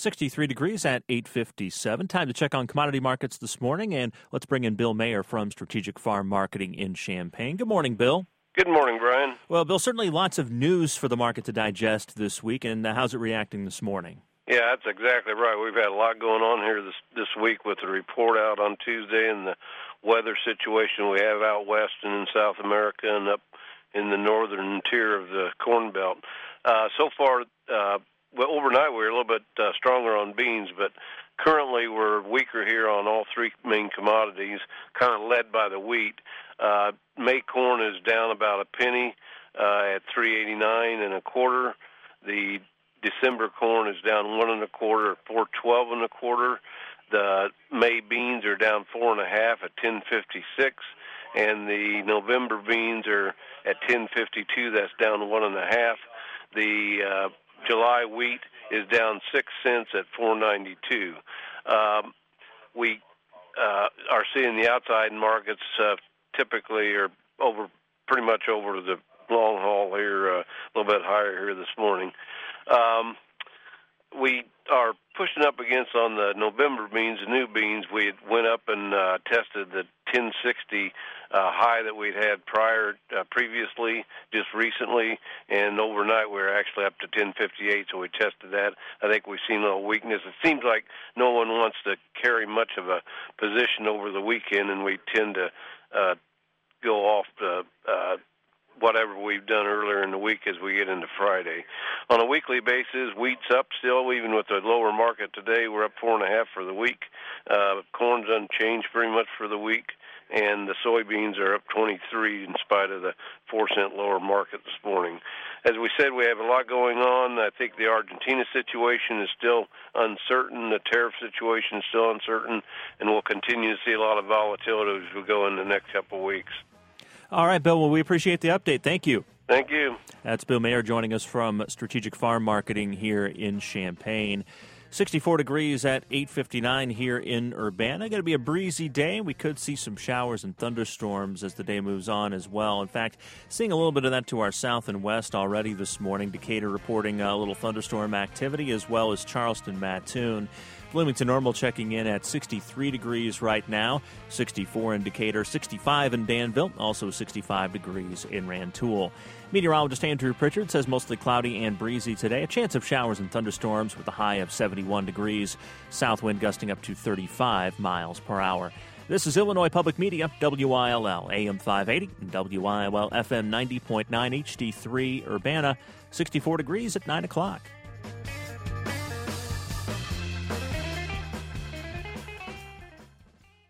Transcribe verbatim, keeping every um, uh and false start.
sixty-three degrees at eight fifty-seven. Time to check on commodity markets this morning, and let's bring in Bill Mayer from Strategic Farm Marketing in Champaign. Good morning, Bill. Good morning, Brian. Well, Bill, certainly lots of news for the market to digest this week, and uh, how's it reacting this morning? Yeah, that's exactly right. We've had a lot going on here this this week with the report out on Tuesday and the weather situation we have out west and in South America and up in the northern tier of the Corn Belt. Uh, so far, uh, well, overnight we were a little bit uh, stronger on beans, but currently we're weaker here on all three main commodities, kind of led by the wheat. Uh, May corn is down about a penny uh, at three eighty-nine and a quarter. The December corn is down one and a quarter at four twelve and a quarter. The May beans are down four and a half at ten fifty-six, and the November beans are at ten fifty-two. That's down one and a half. The uh, July wheat is down six cents at four ninety-two. Um, we uh, are seeing the outside markets uh, typically are over, pretty much over the long haul here, uh, a little bit higher here this morning. Um, we are pushing up against on the November beans, the new beans. We had went up and uh, tested the ten sixty uh, high that we'd had prior, uh, previously, just recently, and overnight we were actually up to ten fifty-eight, so we tested that. I think we've seen a little weakness. It seems like no one wants to carry much of a position over the weekend, and we tend to uh, go off the uh, whatever we've done earlier in the week as we get into Friday. On a weekly basis, wheat's up still, even with the lower market today. We're up four and a half for the week. Uh, corn's unchanged pretty much for the week, and the soybeans are up twenty-three in spite of the four cent lower market this morning. As we said, we have a lot going on. I think the Argentina situation is still uncertain. The tariff situation is still uncertain, and we'll continue to see a lot of volatility as we go in the next couple of weeks. All right, Bill, well, we appreciate the update. Thank you. Thank you. That's Bill Mayer joining us from Strategic Farm Marketing here in Champaign. sixty-four degrees at eight fifty-nine here in Urbana. Going to be a breezy day. We could see some showers and thunderstorms as the day moves on as well. In fact, seeing a little bit of that to our south and west already this morning. Decatur reporting a little thunderstorm activity, as well as Charleston, Mattoon. Bloomington Normal checking in at sixty-three degrees right now, sixty-four in Decatur, sixty-five in Danville, also sixty-five degrees in Rantoul. Meteorologist Andrew Pritchard says mostly cloudy and breezy today. A chance of showers and thunderstorms with a high of seventy-one degrees. South wind gusting up to thirty-five miles per hour. This is Illinois Public Media, W I L L, A M five eighty, and W I L L F M ninety point nine H D three Urbana, sixty-four degrees at nine o'clock.